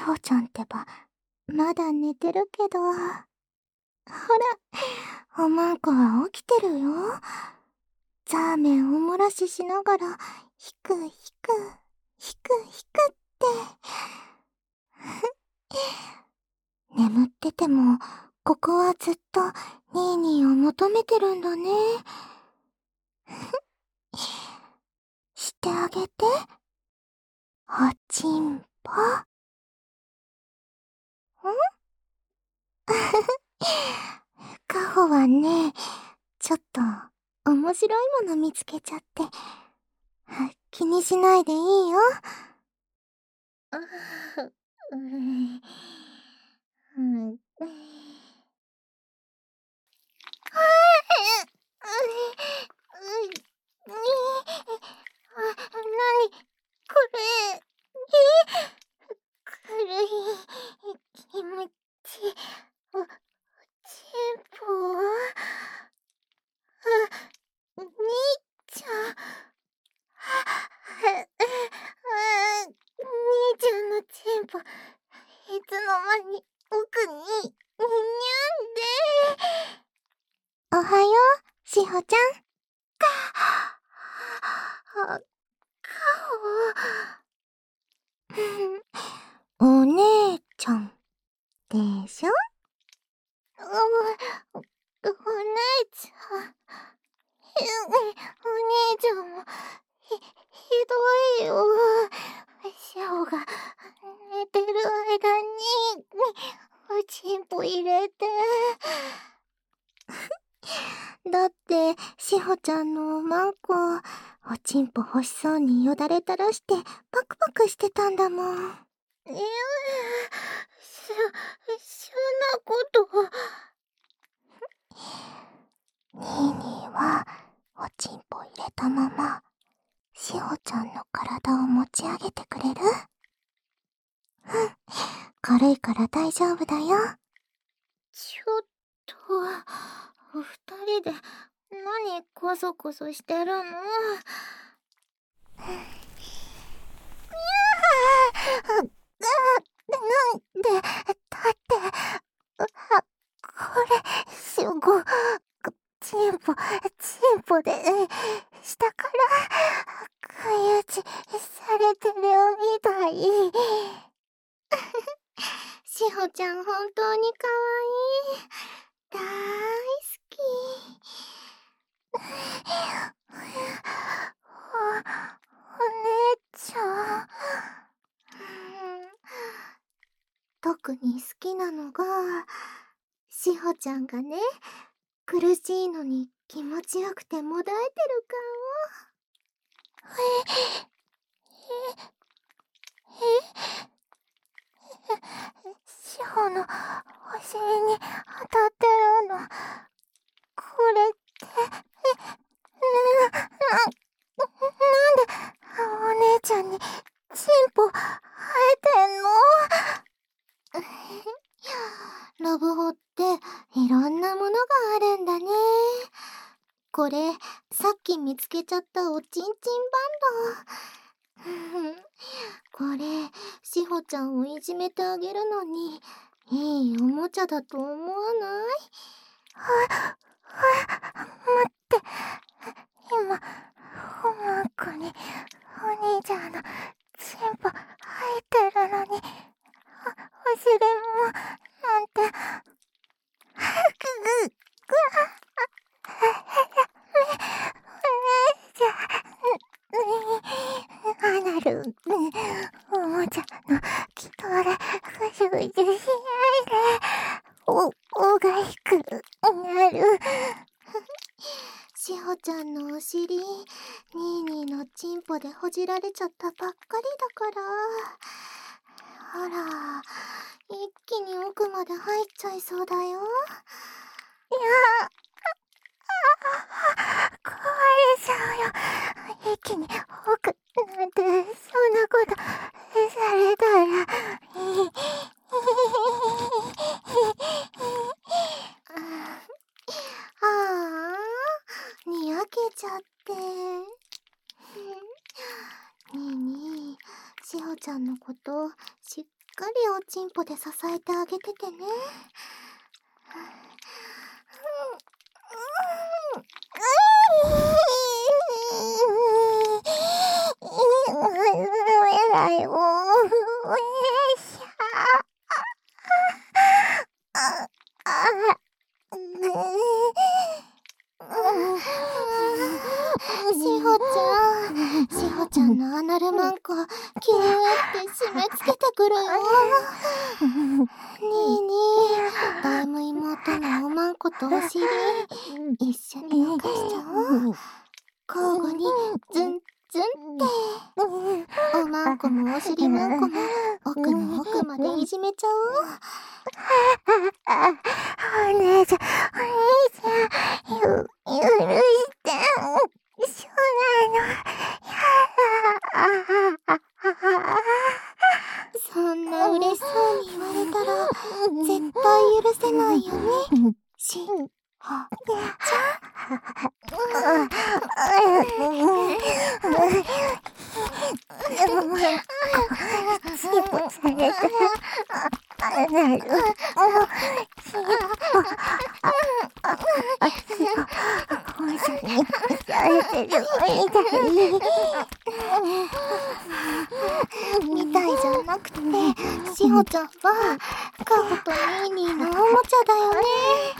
ほちゃんってば、まだ寝てるけど。ほら、おまんこは起きてるよ。ザーメンおもらししながら、ひくひく、ひくひくって。眠ってても、ここはずっとニーニーを求めてるんだね。してあげて。おちんぽ。カホはね、ちょっと面白いもの見つけちゃって。気にしないでいいよ。なにこれ。軽い気持ち。おちんぽ。兄ちゃん。兄ちゃんのチンポ、いつの間に奥に、にゃんで。おはよう、しほちゃん。かほ。お姉ちゃん、でしょ？お姉ちゃん。お兄ちゃんも、ひどいよ。シャオが寝てる間に、おちんぽ入れて。だって、しほちゃんのおまんこ、おちんぽ欲しそうによだれ垂らして、パクパクしてたんだもん。そんなこと。ニーニーは、おちんぽ入れたまま、しほちゃんの体を持ち上げてくれる？軽いから大丈夫だよ。ちょっと、二人で何コソコソしてるの？なんで、だって、これ、チンポで、下から、食い打ちされてるみたい。しほちゃん本当にかわいい。大好き。お姉ちゃん。特に好きなのが、しほちゃんがね、苦しいのに気持ちよくてもだえてる顔。しほのお尻に当たってるの。これって、なんでお姉ちゃんにチンポ生えてんの？ラブホっていろんなものがあるんだね。これ、さっき見つけちゃったおちんちんバンド。これ、しほちゃんをいじめてあげるのに、いいおもちゃだと思わない？待って。今、おまんこにお兄ちゃんのチンポ生えてるのに、お尻も、なんて。アナル、おもちゃの気取れ、ぐじゅぐじゅしないで、おがひくなる。しほちゃんのお尻、ニーニーのチンポでほじられちゃったばっかりだから。あら、一気に奥まで入っちゃいそうだよ。いや、壊れちゃうよ。一気に奥なんて、そんなことされたら。ああ、にやけちゃって。にーにー、しほちゃんのことしっかりおちんぽで支えてあげててね。しほちゃんのアナルマンコキューって締め付けてくるよ。にーにー、ド M 妹のおまんことお尻一緒に動かしちゃおう。交互にズンズンっておまんこもお尻まんこも奥の奥までいじめちゃおう。お姉ちゃん許して。そうなの。そんな嬉しそうに言われたら絶対許せないよね。しほちゃみたいじゃなくて、しほちゃんはカホとニーニーのおもちゃだよね。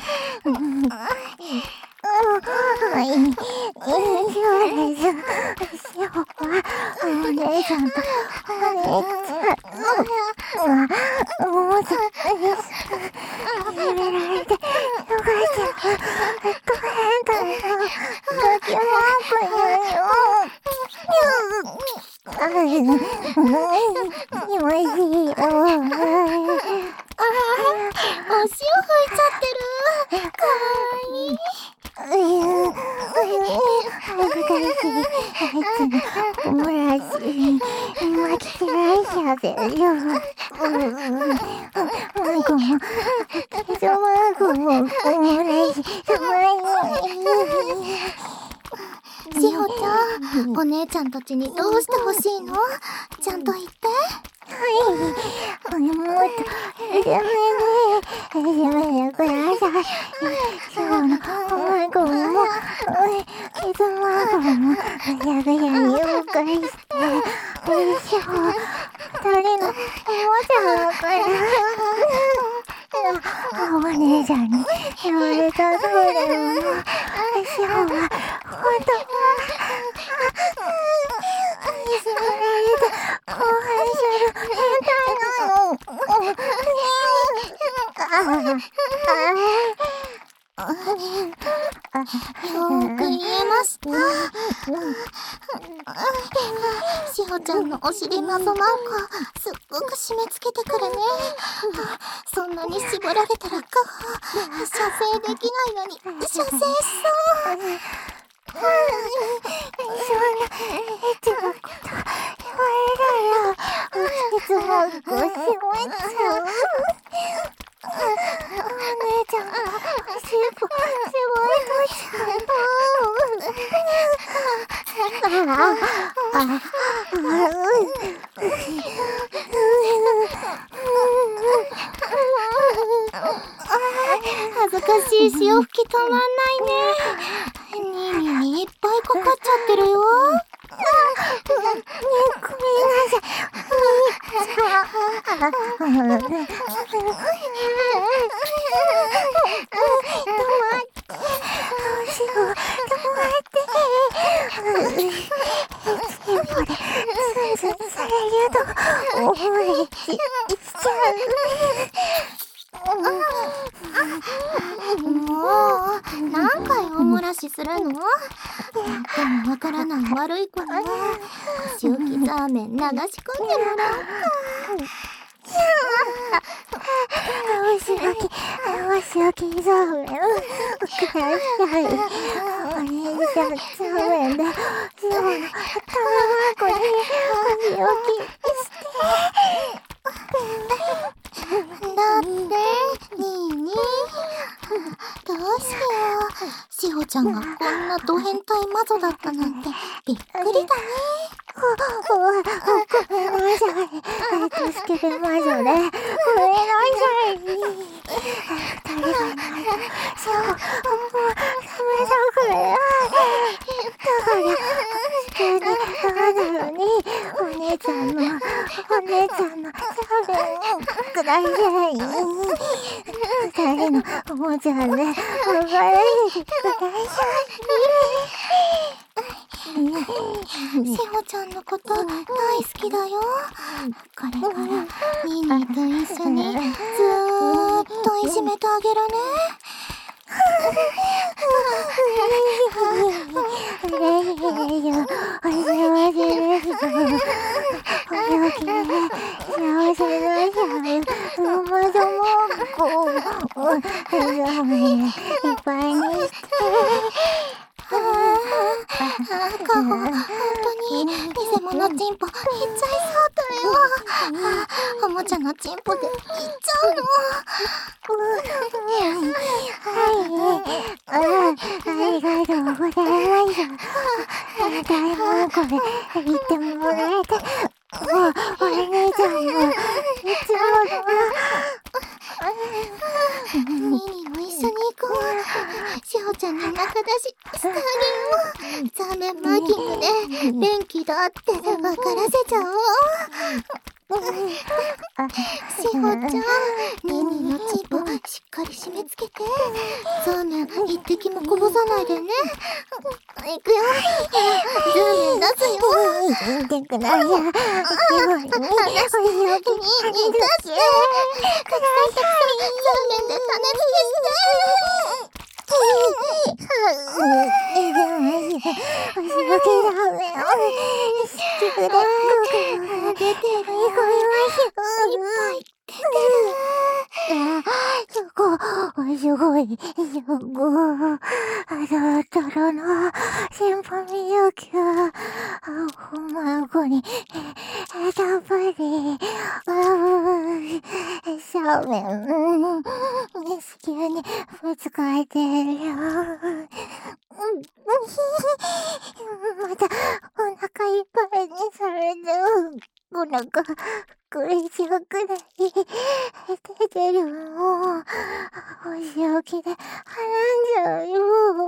お塩吹いちゃってる。かわいい。恥ずかしい。おもらし今来てないしゃべるよ。マンコもマンコもおもらしたまに。しほちゃん、お姉ちゃんたちにどうしてほしいの？ちゃんと言って。はい、妹、ください。そうの、おまんこも、ケツマンコも、ぐしゃぐしゃに動かして、二人のおもちゃだから。お姉ちゃんに言われたそうだよな。しほは、ほんとは、いじめられた後輩者の変態なの。よーく言えました。しほちゃんのお尻なぞマンコすっごく締め付けてくるね。そんなに絞られたらカホ射精できないのに射精しそう。そんなエッチなこと言われたらいつもごしめちゃう。お姉ちゃんおしっぽ絞りとちゃう。恥ずかしい潮吹き止まんないね。ニーニーにいっぱいかかっちゃってるよ。ごめんなさい。もう何回おもらしするの？でもわからない悪い子には腰置きザーメン流し込んでもらおうか。お仕置きザーメンください。お姉ちゃんザーメンでシオの卵にお仕置きして。だってニーニーどうしよう。しほちゃんがこんなド変態魔女だったなんてびっくりだね。 ごめんなさい。助けて魔女ね。ごめんなさい。二人がいないと。そう、ごめんなさい。だから、急にバカなのに、お姉ちゃんのラーメンをください。二人のおもちゃで、お金てください。 しほちゃんのこと大好きだよ。これからニーニーと一緒にずーっといじめてあげるね。カホ、本当に偽物チンポいっちゃいそうだよ。おもちゃのチンポでいっちゃうの。 ありがとうございます。大もこれ言ってもらえて、お姉ちゃんもいつもニーニーも一緒に行こう。しほちゃんの仲出ししてあげよう。ザーメンマーキングで元気だって分からせちゃおう。しほちゃん、ニーニーのチンポしっかり締め付けて。ザーメン一滴もこぼさないでね。いくよ。ザーメン出すよ。 見てください。お仕置きに出して。たくさんザーメンで種付けして。お仕置きラーメンをしてくれ。 出てるよ。いっぱい出てる。 すごい、トロのシンフォニー球、ほんまこに、たっぷり、正面、地球にぶつかってるよ。また、お腹いっぱいにされて、お腹、これ以上くらい、出てるもん。お仕置きで、はらんじゃうよ。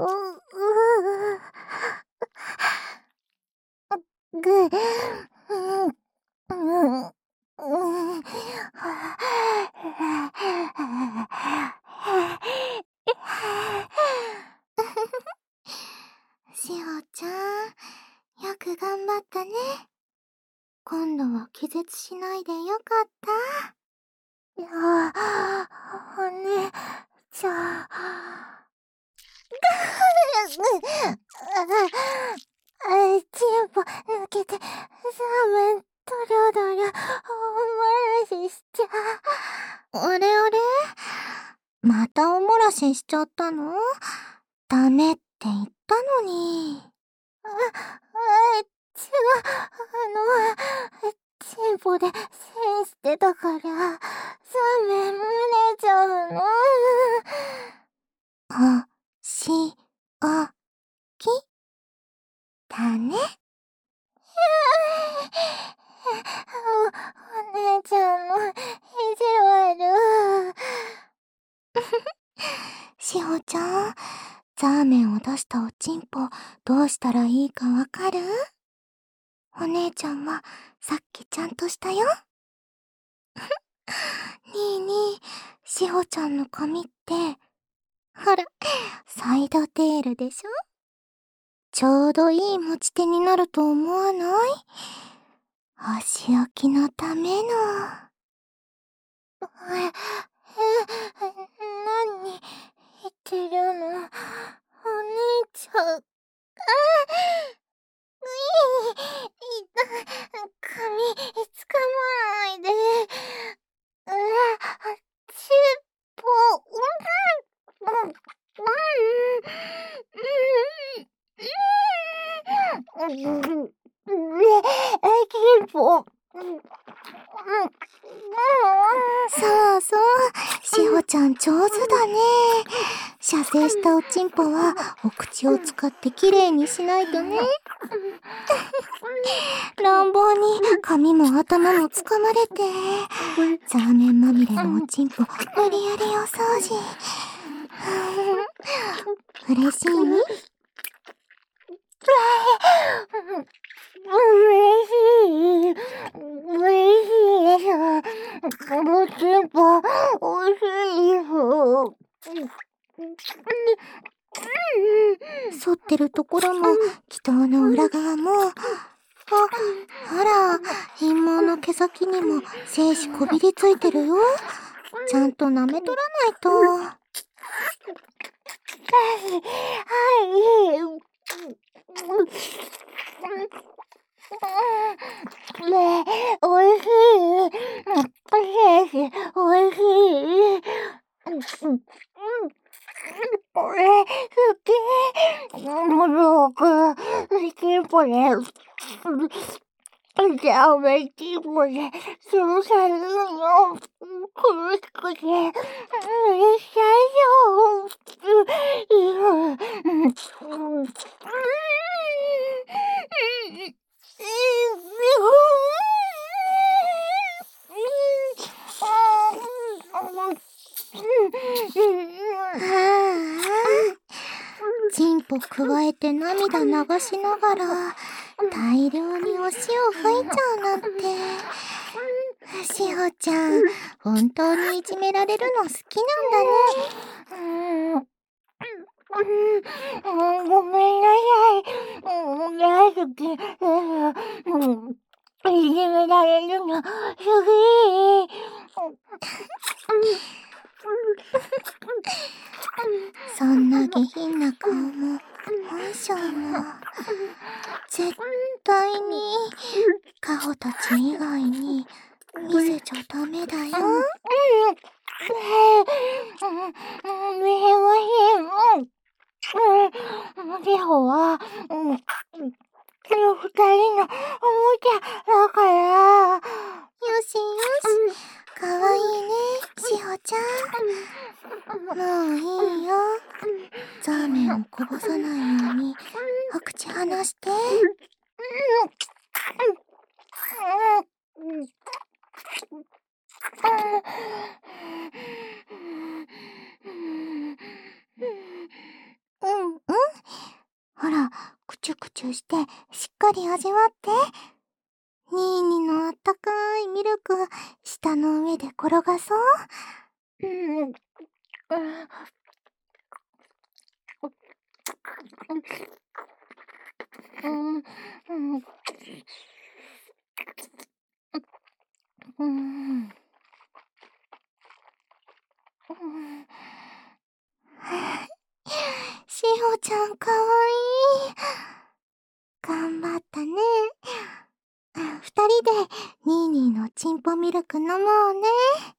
しほちゃん、よく頑張ったね。今度は気絶しないでよかった。 いや、お姉ちゃん。チンポ抜けて、サーメン、ドロドロ、おもらししちゃあれあれ？またおもらししちゃったの？ダメって言ったのに。 違う、チンポで栓してたから、サーメン蒸れちゃうの。 おしおきだね。 お姉ちゃんの意地悪。 しほちゃん、ザーメンを出したおちんぽ、どうしたらいいかわかる？お姉ちゃんはさっきちゃんとしたよ。にーにー、しほちゃんの髪って、ほら、サイドテールでしょ？ちょうどいい持ち手になると思わない？お仕置きのための。 何言ってるの？お姉ちゃん。髪、つかまないで。チンポ、チンポ。 そうそう、しほちゃん上手だね。射精したおちんぽはお口を使ってきれいにしないとね。乱暴に髪も頭もつかまれて、ザーメンまみれのおちんぽ無理やりお掃除。嬉しい？ 嬉しいです。おちんぽ、おいしいです。 反ってるところも、祈祷の裏側も、あら、陰毛の毛先にも精子こびりついてるよ。ちゃんと舐めとらないと。 はい。ねえ、おいしい。おいしい。これ、好き。ものく、好きぽで。じゃあ、めちんぽで、そうされるの。苦しくて、うるさいよ。 チンポくわえて涙流しながら大量にお塩吹いちゃうなんて。しほちゃん、本当にいじめられるの好きなんだね。 ごめんなさい。大好き。いじめられるの好き。 そんな下品な顔も本性も絶対にカホたち以外に見せちゃダメだよ。 見えません。シホは、二人のおもちゃだから。 よしよし、かわいいね、しほちゃん。もういいよ。ザーメンをこぼさないようにお口離して。うんうん。ほら、くちゅくちゅしてしっかり味わって。ニーニのあったかいミルク、舌の上で転がそう。しほちゃんかわいい。頑張ったね。二人でニーニーのチンポミルク飲もうね。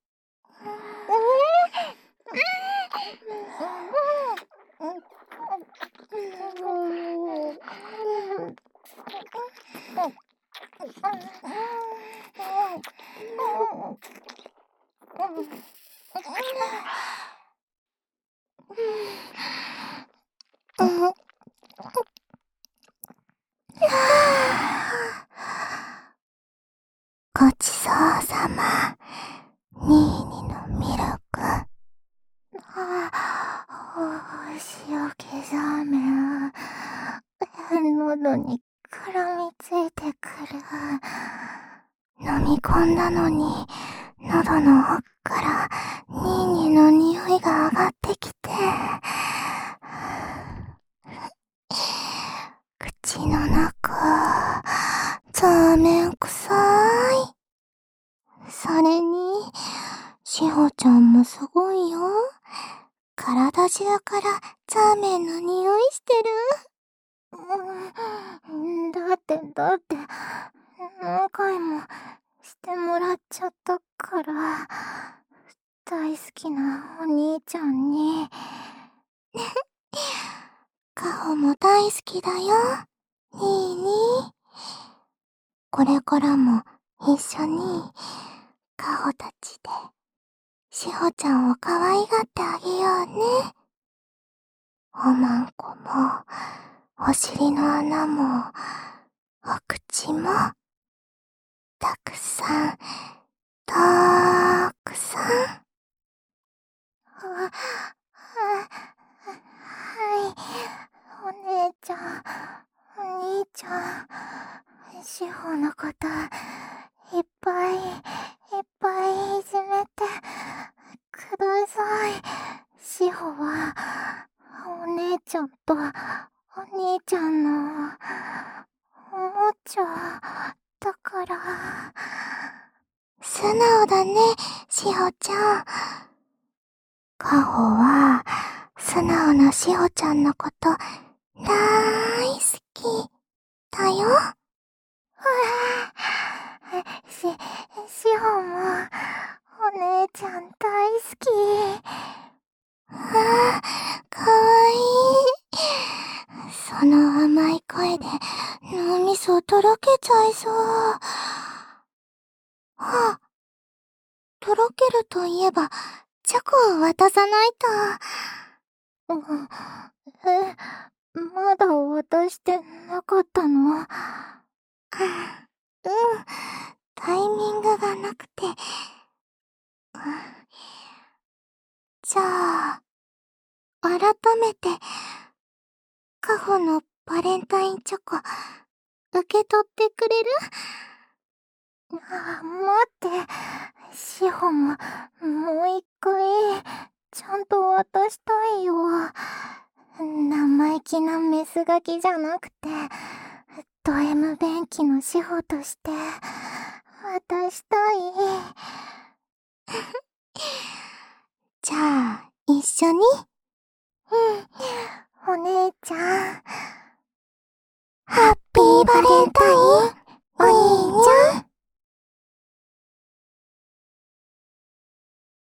ごちそうさま、ニーニのミルク。塩気ザーメン、喉に絡みついてくる。飲み込んだのに、喉の奥からニーニの匂いが上がってきて、口の中、ザーメン臭い。それに、しほちゃんもすごいよ。体中からザーメンの匂いしてる。だって、何回もしてもらっちゃったから、大好きなお兄ちゃんに。カホも大好きだよ、ニーニー。これからも一緒にカホたちでしほちゃんを可愛がってあげようね。おまんこもお尻の穴もお口もたくさんたくさん。はい、お姉ちゃん、お兄ちゃん、しほのこといっぱいいっぱいいじめてください。しほはお姉ちゃんとお兄ちゃんのおもちゃだから。素直だね、しほちゃん。カホは素直なしほちゃんのことだいすきだよ。しほもお姉ちゃん大好き。かわいい。その甘い声で脳みそとろけちゃいそう。とろけるといえばチョコを渡さないと。まだ渡してなかったの？タイミングがなくて。じゃあ、改めて、カホのバレンタインチョコ、受け取ってくれる？待って、しほも、もう一回、ちゃんと渡したいよ。生意気なメスガキじゃなくて、ド M 便器のしほとして、渡したい。じゃあ、一緒に？お姉ちゃん。ハッピーバレンタイン。